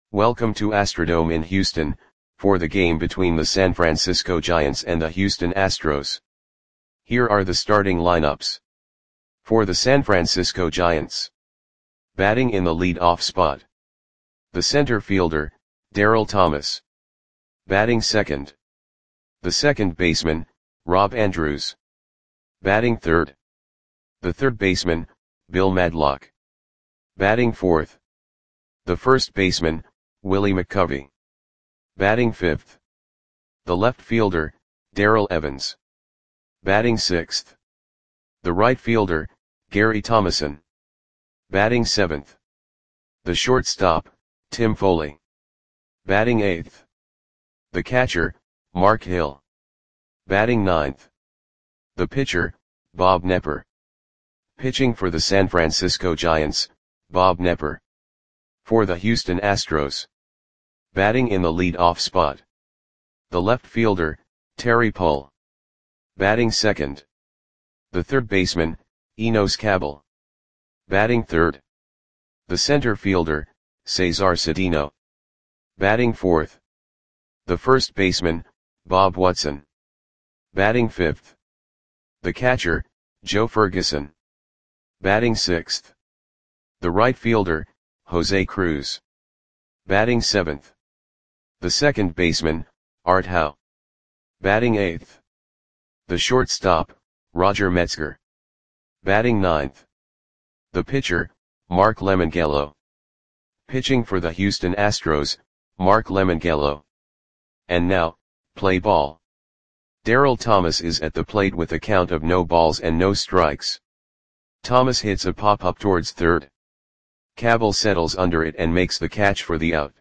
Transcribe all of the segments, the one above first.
Welcome to Astrodome in Houston, for the game between the San Francisco Giants and the Houston Astros. Here are the starting lineups. For the San Francisco Giants. Batting in the lead-off spot. The center fielder, Darryl Thomas. Batting second. The second baseman, Rob Andrews. Batting third. The third baseman, Bill Madlock. Batting fourth. The first baseman, Willie McCovey. Batting fifth. The left fielder, Darrell Evans. Batting sixth. The right fielder, Gary Thomasson. Batting seventh. The shortstop, Tim Foley. Batting eighth. The catcher, Mark Hill. Batting ninth. The pitcher, Bob Knepper. Pitching for the San Francisco Giants, Bob Knepper. For the Houston Astros. Batting in the lead-off spot. The left fielder, Terry Pull. Batting second. The third baseman, Enos Cabell. Batting third. The center fielder, Cesar Cedeno. Batting fourth. The first baseman, Bob Watson. Batting fifth. The catcher, Joe Ferguson. Batting sixth. The right fielder, Jose Cruz. Batting seventh. The second baseman, Art Howe. Batting eighth. The shortstop, Roger Metzger. Batting ninth. The pitcher, Mark Lemongello. Pitching for the Houston Astros, Mark Lemongello. And now, play ball. Darryl Thomas is at the plate with a count of no balls and no strikes. Thomas hits a pop-up towards third. Cabell settles under it and makes the catch for the out.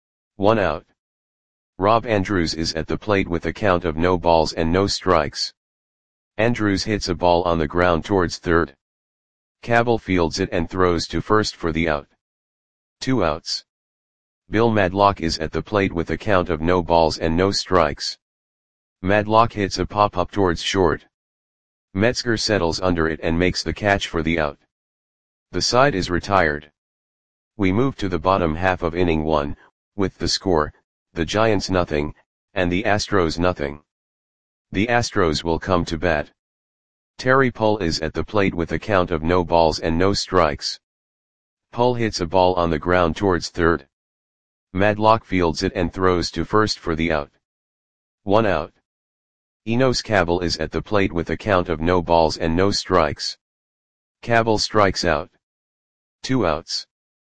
1 out. Rob Andrews is at the plate with a count of no balls and no strikes. Andrews hits a ball on the ground towards third. Cabell fields it and throws to first for the out. 2 outs. Bill Madlock is at the plate with a count of no balls and no strikes. Madlock hits a pop-up towards short. Metzger settles under it and makes the catch for the out. The side is retired. We move to the bottom half of inning 1, with the score, the Giants nothing, and the Astros nothing. The Astros will come to bat. Terry Pull is at the plate with a count of no balls and no strikes. Pull hits a ball on the ground towards third. Madlock fields it and throws to first for the out. 1 out. Enos Cabell is at the plate with a count of no balls and no strikes. Cabell strikes out. 2 outs.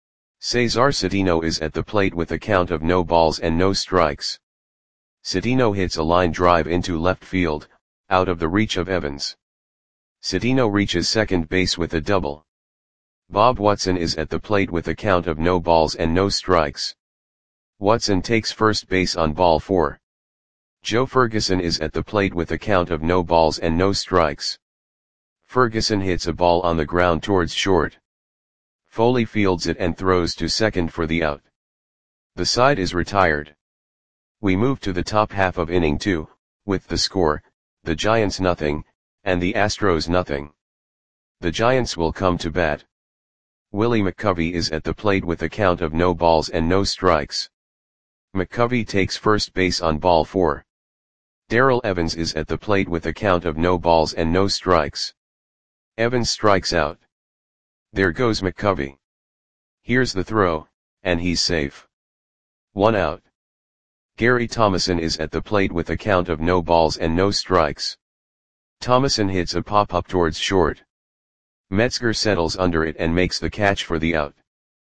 Cesar Cedeno is at the plate with a count of no balls and no strikes. Cedeno hits a line drive into left field, out of the reach of Evans. Cedeno reaches second base with a double. Bob Watson is at the plate with a count of no balls and no strikes. Watson takes first base on ball 4. Joe Ferguson is at the plate with a count of no balls and no strikes. Ferguson hits a ball on the ground towards short. Foley fields it and throws to second for the out. The side is retired. We move to the top half of inning 2, with the score, the Giants nothing, and the Astros nothing. The Giants will come to bat. Willie McCovey is at the plate with a count of no balls and no strikes. McCovey takes first base on ball 4. Darrell Evans is at the plate with a count of no balls and no strikes. Evans strikes out. There goes McCovey. Here's the throw, and he's safe. 1 out. Gary Thomasson is at the plate with a count of no balls and no strikes. Thomasson hits a pop-up towards short. Metzger settles under it and makes the catch for the out.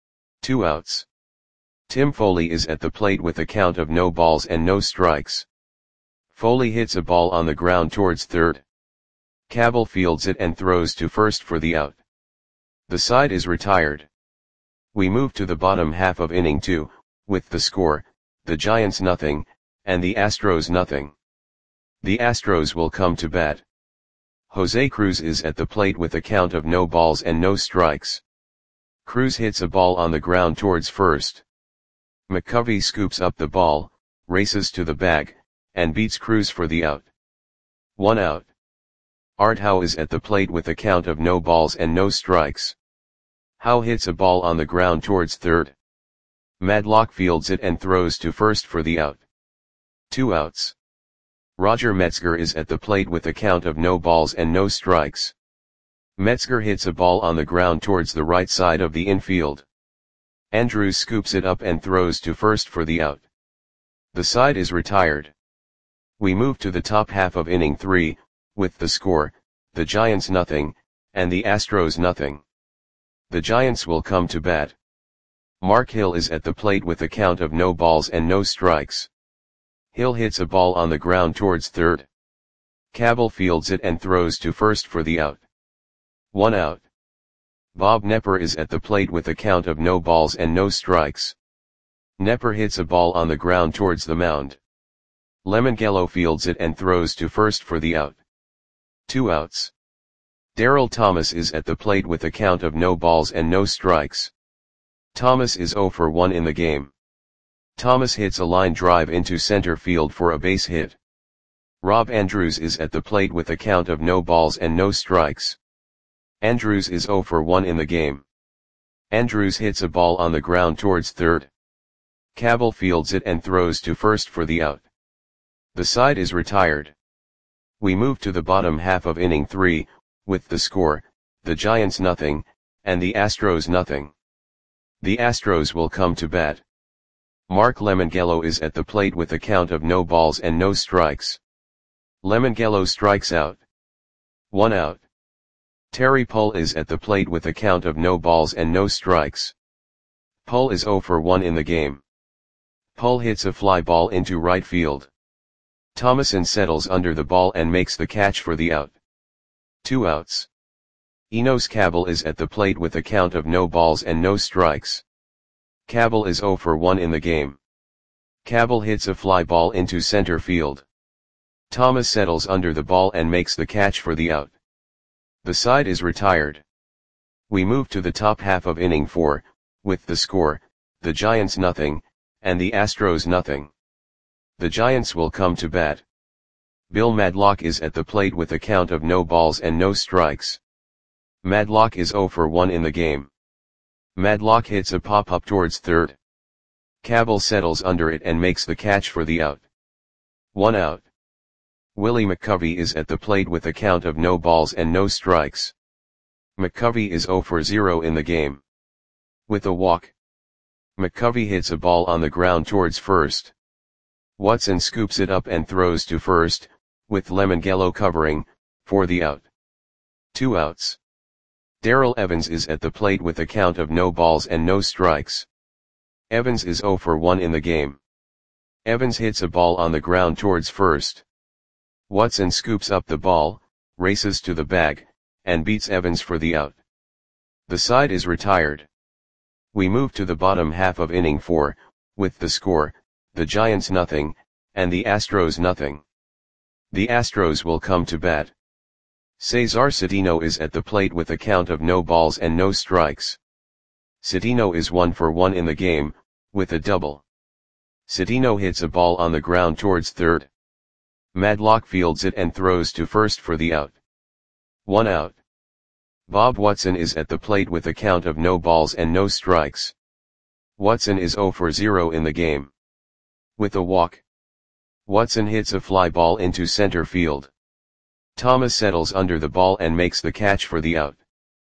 2 outs. Tim Foley is at the plate with a count of no balls and no strikes. Foley hits a ball on the ground towards third. Cabell fields it and throws to first for the out. The side is retired. We move to the bottom half of inning 2, with the score, the Giants nothing, and the Astros nothing. The Astros will come to bat. Jose Cruz is at the plate with a count of no balls and no strikes. Cruz hits a ball on the ground towards first. McCovey scoops up the ball, races to the bag, and beats Cruz for the out. 1 out. Art Howe is at the plate with a count of no balls and no strikes. Howe hits a ball on the ground towards third. Madlock fields it and throws to first for the out. 2 outs. Roger Metzger is at the plate with a count of no balls and no strikes. Metzger hits a ball on the ground towards the right side of the infield. Andrews scoops it up and throws to first for the out. The side is retired. We move to the top half of inning 3, with the score, the Giants nothing, and the Astros nothing. The Giants will come to bat. Mark Hill is at the plate with a count of no balls and no strikes. Hill hits a ball on the ground towards third. Cabell fields it and throws to first for the out. 1 out. Bob Knepper is at the plate with a count of no balls and no strikes. Knepper hits a ball on the ground towards the mound. Lemongello fields it and throws to first for the out. 2 outs. Darrell Thomas is at the plate with a count of no balls and no strikes. Thomas is 0 for 1 in the game. Thomas hits a line drive into center field for a base hit. Rob Andrews is at the plate with a count of no balls and no strikes. Andrews is 0 for 1 in the game. Andrews hits a ball on the ground towards third. Cabell fields it and throws to first for the out. The side is retired. We move to the bottom half of inning 3, with the score, the Giants nothing, and the Astros nothing. The Astros will come to bat. Mark Lemongello is at the plate with a count of no balls and no strikes. Lemongello strikes out. 1 out. Terry Pull is at the plate with a count of no balls and no strikes. Pull is 0 for 1 in the game. Pull hits a fly ball into right field. Thomason settles under the ball and makes the catch for the out. 2 outs. Enos Cabell is at the plate with a count of no balls and no strikes. Cabell is 0 for 1 in the game. Cabell hits a fly ball into center field. Thomas settles under the ball and makes the catch for the out. The side is retired. We move to the top half of inning 4, with the score, the Giants nothing, and the Astros nothing. The Giants will come to bat. Bill Madlock is at the plate with a count of no balls and no strikes. Madlock is 0 for 1 in the game. Madlock hits a pop-up towards third. Cabell settles under it and makes the catch for the out. 1 out. Willie McCovey is at the plate with a count of no balls and no strikes. McCovey is 0 for 0 in the game. With a walk. McCovey hits a ball on the ground towards first. Watson scoops it up and throws to first, with Lemongello covering, for the out. 2 outs. Darrell Evans is at the plate with a count of no balls and no strikes. Evans is 0 for 1 in the game. Evans hits a ball on the ground towards first. Watson scoops up the ball, races to the bag, and beats Evans for the out. The side is retired. We move to the bottom half of inning 4, with the score, the Giants nothing, and the Astros nothing. The Astros will come to bat. Cesar Cedeno is at the plate with a count of no balls and no strikes. Cedeno is 1 for 1 in the game, with a double. Cedeno hits a ball on the ground towards third. Madlock fields it and throws to first for the out. 1 out. Bob Watson is at the plate with a count of no balls and no strikes. Watson is 0 for 0 in the game. With a walk. Watson hits a fly ball into center field. Thomas settles under the ball and makes the catch for the out.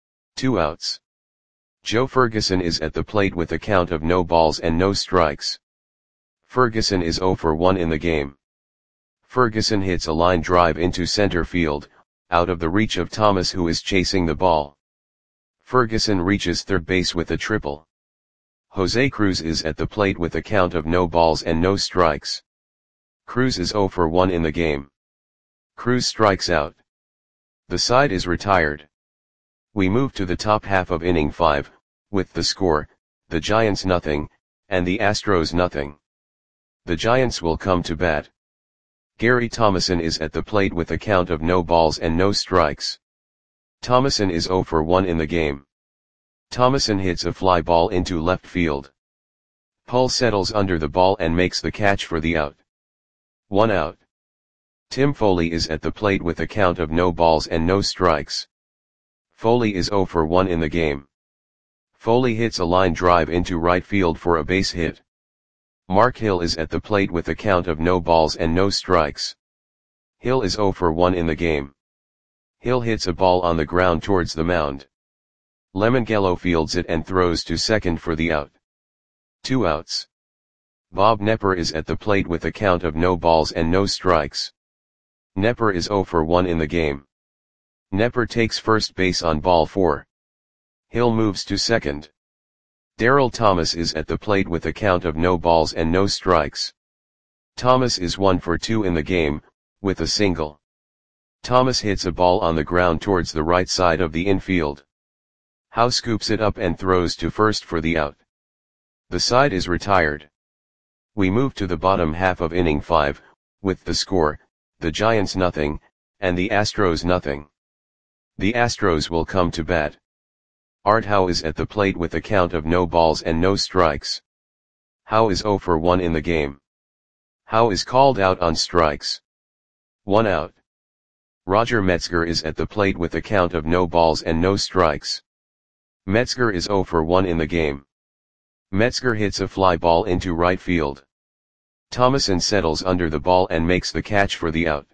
2 outs. Joe Ferguson is at the plate with a count of no balls and no strikes. Ferguson is 0 for 1 in the game. Ferguson hits a line drive into center field, out of the reach of Thomas who is chasing the ball. Ferguson reaches third base with a triple. Jose Cruz is at the plate with a count of no balls and no strikes. Cruz is 0 for 1 in the game. Cruz strikes out. The side is retired. We move to the top half of inning 5, with the score, the Giants nothing, and the Astros nothing. The Giants will come to bat. Gary Thomason is at the plate with a count of no balls and no strikes. Thomason is 0 for 1 in the game. Thomason hits a fly ball into left field. Pull settles under the ball and makes the catch for the out. 1 out. Tim Foley is at the plate with a count of no balls and no strikes. Foley is 0 for 1 in the game. Foley hits a line drive into right field for a base hit. Mark Hill is at the plate with a count of no balls and no strikes. Hill is 0 for 1 in the game. Hill hits a ball on the ground towards the mound. Lemongello fields it and throws to second for the out. 2 outs. Bob Knepper is at the plate with a count of no balls and no strikes. Knepper is 0 for 1 in the game. Knepper takes first base on ball 4. Hill moves to second. Darrell Thomas is at the plate with a count of no balls and no strikes. Thomas is 1 for 2 in the game, with a single. Thomas hits a ball on the ground towards the right side of the infield. Howe scoops it up and throws to first for the out. The side is retired. We move to the bottom half of inning 5, with the score, the Giants nothing, and the Astros nothing. The Astros will come to bat. Art Howe is at the plate with a count of no balls and no strikes. Howe is 0 for 1 in the game. Howe is called out on strikes. 1 out. Roger Metzger is at the plate with a count of no balls and no strikes. Metzger is 0 for 1 in the game. Metzger hits a fly ball into right field. Thomason settles under the ball and makes the catch for the out.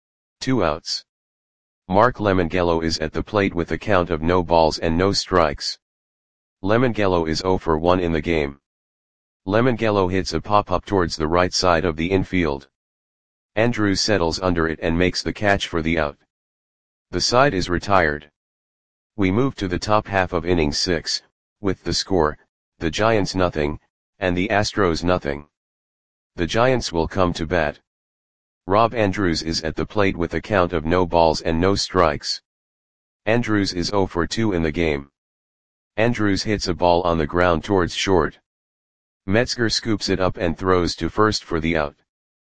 2 outs. Mark Lemongello is at the plate with a count of no balls and no strikes. Lemongello is 0 for 1 in the game. Lemongello hits a pop-up towards the right side of the infield. Andrews settles under it and makes the catch for the out. The side is retired. We move to the top half of inning 6, with the score, the Giants nothing, and the Astros nothing. The Giants will come to bat. Rob Andrews is at the plate with a count of no balls and no strikes. Andrews is 0 for 2 in the game. Andrews hits a ball on the ground towards short. Metzger scoops it up and throws to first for the out.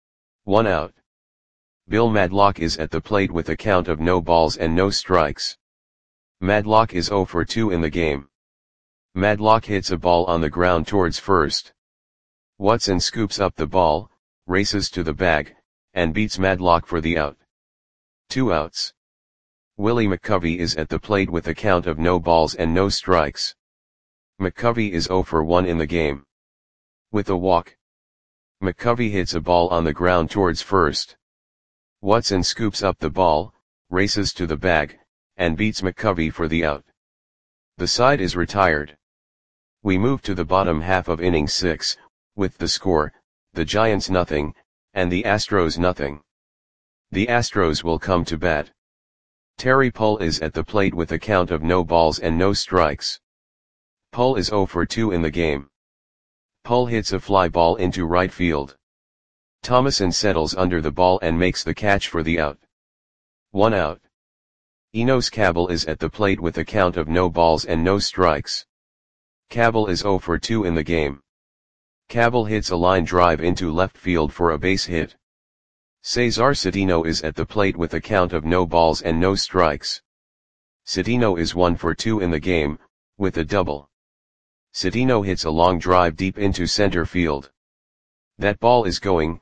1 out. Bill Madlock is at the plate with a count of no balls and no strikes. Madlock is 0 for 2 in the game. Madlock hits a ball on the ground towards first. Watson scoops up the ball, races to the bag, and beats Madlock for the out. 2 outs. Willie McCovey is at the plate with a count of no balls and no strikes. McCovey is 0 for 1 in the game. With a walk. McCovey hits a ball on the ground towards first. Watson scoops up the ball, races to the bag, and beats McCovey for the out. The side is retired. We move to the bottom half of inning 6, with the score, the Giants nothing, and the Astros nothing. The Astros will come to bat. Terry Pull is at the plate with a count of no balls and no strikes. Pull is 0 for 2 in the game. Pull hits a fly ball into right field. Thomason settles under the ball and makes the catch for the out. 1 out. Enos Cabell is at the plate with a count of no balls and no strikes. Cabell is 0 for 2 in the game. Cabell hits a line drive into left field for a base hit. Cesar Cedeno is at the plate with a count of no balls and no strikes. Cedeno is 1 for 2 in the game, with a double. Cedeno hits a long drive deep into center field. That ball is gone.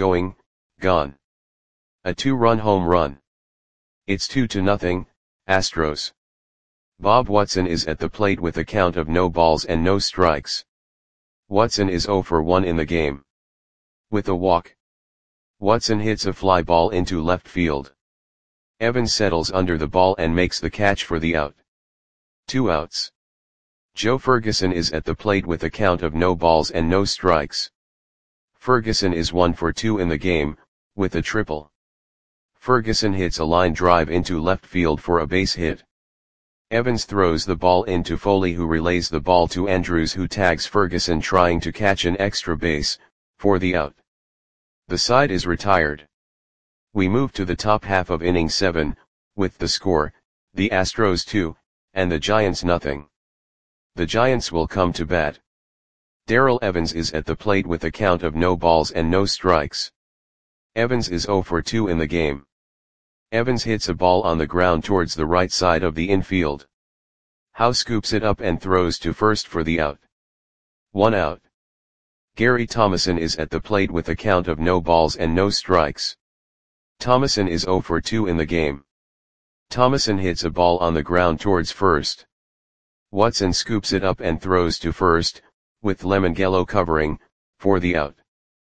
A 2-run home run. It's 2-0, Astros. Bob Watson is at the plate with a count of no balls and no strikes. Watson is 0 for 1 in the game. With a walk. Watson hits a fly ball into left field. Evans settles under the ball and makes the catch for the out. 2 outs. Joe Ferguson is at the plate with a count of no balls and no strikes. Ferguson is 1 for 2 in the game, with a triple. Ferguson hits a line drive into left field for a base hit. Evans throws the ball into Foley, who relays the ball to Andrews, who tags Ferguson trying to catch an extra base, for the out. The side is retired. We move to the top half of inning 7, with the score, the Astros 2, and the Giants nothing. The Giants will come to bat. Darrell Evans is at the plate with a count of no balls and no strikes. Evans is 0 for 2 in the game. Evans hits a ball on the ground towards the right side of the infield. Howe scoops it up and throws to first for the out. 1 out. Gary Thomason is at the plate with a count of no balls and no strikes. Thomason is 0 for 2 in the game. Thomason hits a ball on the ground towards first. Watson scoops it up and throws to first, with Lemangelo covering, for the out.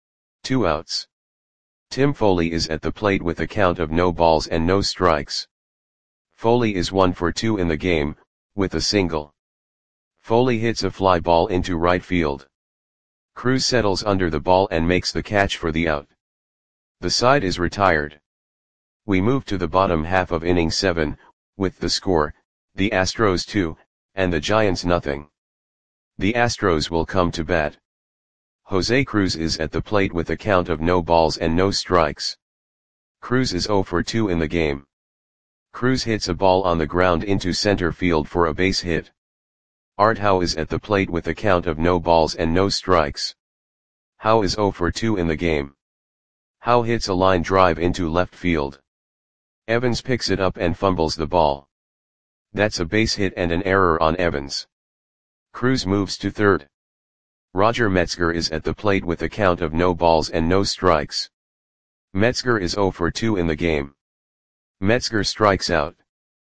2 outs. Tim Foley is at the plate with a count of no balls and no strikes. Foley is 1 for 2 in the game, with a single. Foley hits a fly ball into right field. Cruz settles under the ball and makes the catch for the out. The side is retired. We move to the bottom half of inning 7, with the score, the Astros 2, and the Giants nothing. The Astros will come to bat. Jose Cruz is at the plate with a count of no balls and no strikes. Cruz is 0 for 2 in the game. Cruz hits a ball on the ground into center field for a base hit. Art Howe is at the plate with a count of no balls and no strikes. Howe is 0 for 2 in the game. Howe hits a line drive into left field. Evans picks it up and fumbles the ball. That's a base hit and an error on Evans. Cruz moves to third. Roger Metzger is at the plate with a count of no balls and no strikes. Metzger is 0 for 2 in the game. Metzger strikes out.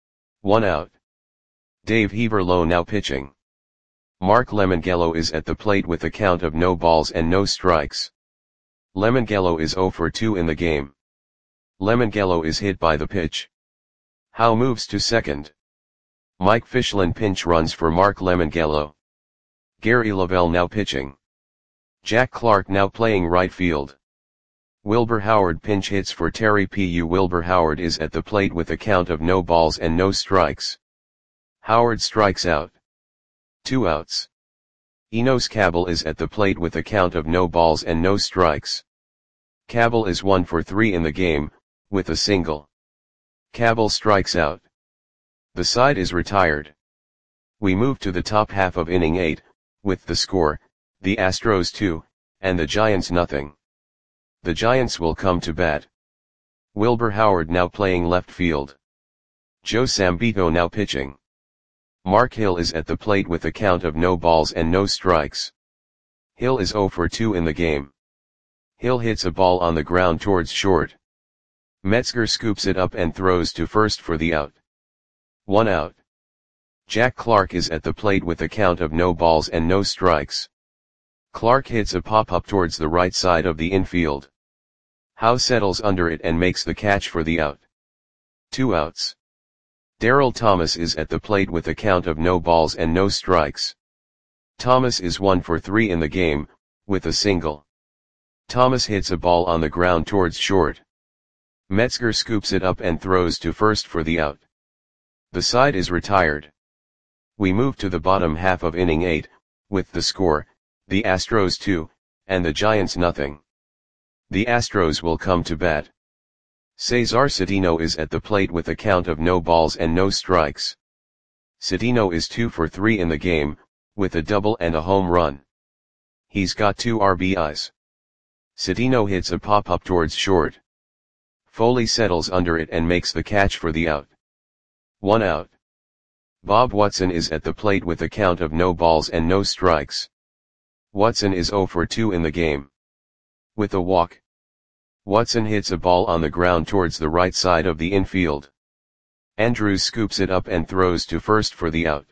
1 out. Dave Heaverlo now pitching. Mark Lemangelo is at the plate with a count of no balls and no strikes. Lemangelo is 0 for 2 in the game. Lemangelo is hit by the pitch. Howe moves to second. Mike Fischlin pinch runs for Mark Lemangelo. Gary Lavelle now pitching. Jack Clark now playing right field. Wilbur Howard pinch hits for Terry Pu. Wilbur Howard is at the plate with a count of no balls and no strikes. Howard strikes out. 2 outs. Enos Cabell is at the plate with a count of no balls and no strikes. Cabell is 1 for 3 in the game, with a single. Cabell strikes out. The side is retired. We move to the top half of inning 8, with the score, the Astros 2, and the Giants nothing. The Giants will come to bat. Wilbur Howard now playing left field. Joe Sambito now pitching. Mark Hill is at the plate with a count of no balls and no strikes. Hill is 0 for 2 in the game. Hill hits a ball on the ground towards short. Metzger scoops it up and throws to first for the out. 1 out. Jack Clark is at the plate with a count of no balls and no strikes. Clark hits a pop-up towards the right side of the infield. Howe settles under it and makes the catch for the out. 2 outs. Darryl Thomas is at the plate with a count of no balls and no strikes. Thomas is 1 for 3 in the game, with a single. Thomas hits a ball on the ground towards short. Metzger scoops it up and throws to first for the out. The side is retired. We move to the bottom half of inning 8, with the score, the Astros 2, and the Giants nothing. The Astros will come to bat. Cesar Cedeno is at the plate with a count of no balls and no strikes. Cedeno is 2 for 3 in the game, with a double and a home run. He's got 2 RBIs. Cedeno hits a pop-up towards short. Foley settles under it and makes the catch for the out. 1 out. Bob Watson is at the plate with a count of no balls and no strikes. Watson is 0 for 2 in the game. With a walk. Watson hits a ball on the ground towards the right side of the infield. Andrews scoops it up and throws to first for the out.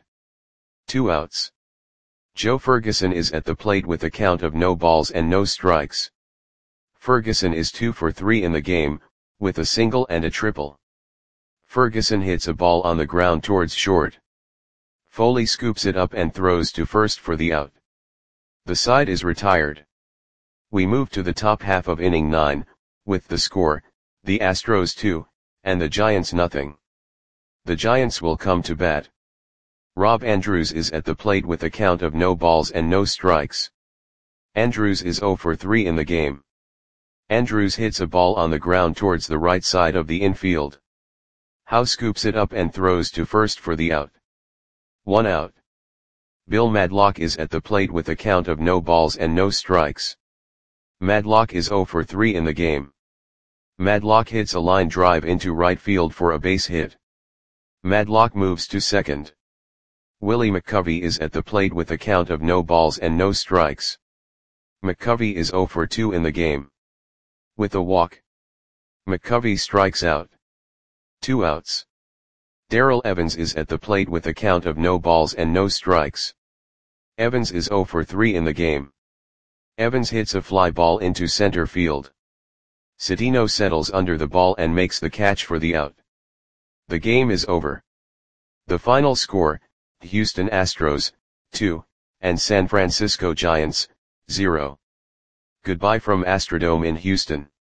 2 outs. Joe Ferguson is at the plate with a count of no balls and no strikes. Ferguson is 2 for 3 in the game, with a single and a triple. Ferguson hits a ball on the ground towards short. Foley scoops it up and throws to first for the out. The side is retired. We move to the top half of inning 9, with the score, the Astros 2, and the Giants nothing. The Giants will come to bat. Rob Andrews is at the plate with a count of no balls and no strikes. Andrews is 0 for 3 in the game. Andrews hits a ball on the ground towards the right side of the infield. Howe scoops it up and throws to first for the out. 1 out. Bill Madlock is at the plate with a count of no balls and no strikes. Madlock is 0 for 3 in the game. Madlock hits a line drive into right field for a base hit. Madlock moves to second. Willie McCovey is at the plate with a count of no balls and no strikes. McCovey is 0 for 2 in the game. With a walk. McCovey strikes out. 2 outs. Darrell Evans is at the plate with a count of no balls and no strikes. Evans is 0 for 3 in the game. Evans hits a fly ball into center field. Citino settles under the ball and makes the catch for the out. The game is over. The final score, Houston Astros, 2, and San Francisco Giants, 0. Goodbye from Astrodome in Houston.